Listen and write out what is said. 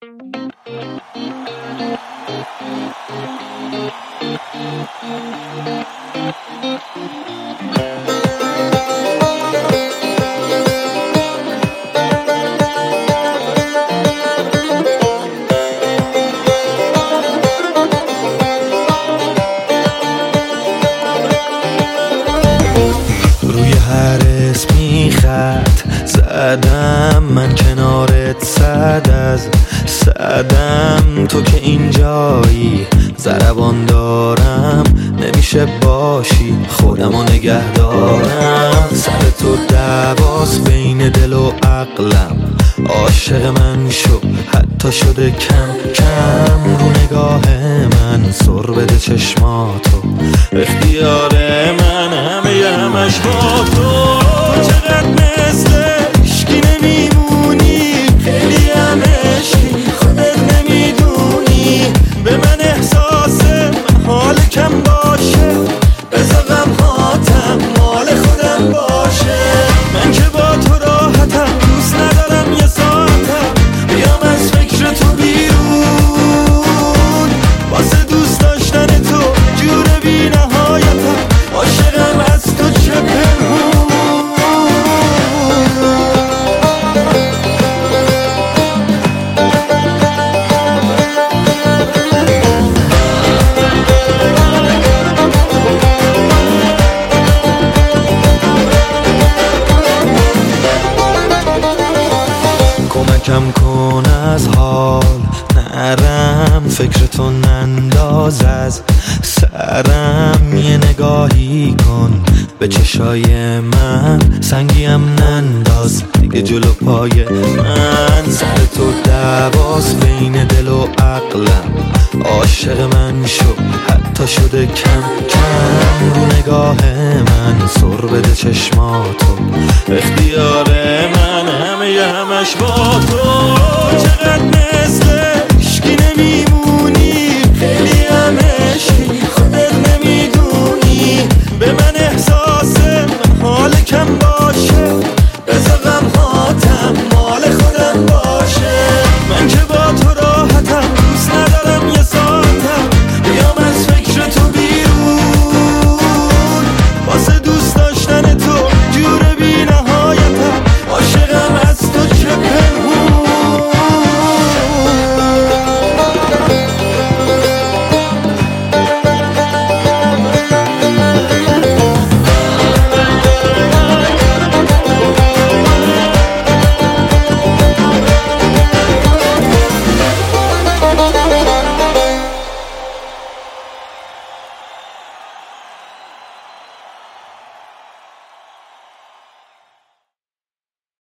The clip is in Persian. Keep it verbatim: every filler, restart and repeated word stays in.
روی هر اسمی خط زدم، من کنارت صد از صدم. تو که اینجایی ضربان دارم، نمیشه باشی خودمو نگه دارم. سر تو دعواس بین دل و عقلم، عاشق من شو حتی شده کم کم. رو نگاه من سر بده چشماتو، اختیار من همه همش با تو. چقدر مثل عشقی نمیمونی، خیلی هم عشقی خودت نمیدونی. به من احساس حال کم باشه، بذار غمهاتم مال خودم باشه. من که با تو راحتم، دوست ندارم یه ساعتم بیام از فکر تو بیرون. واسه دوست داشتن تو جور بی نهایتم، عاشقم از تو چه پنهون. کمکم کن از حال نرم، فکر تو ننداز از سرم. یه نگاهی کن به چشای من، سنگیم ننداز دیگه جلو پای من. سر تو دعواس بین دل و عقلم، عاشق من شو حتی شده کم کم. رو نگاه من سر بده چشماتو، اختیار من همه همش با تو.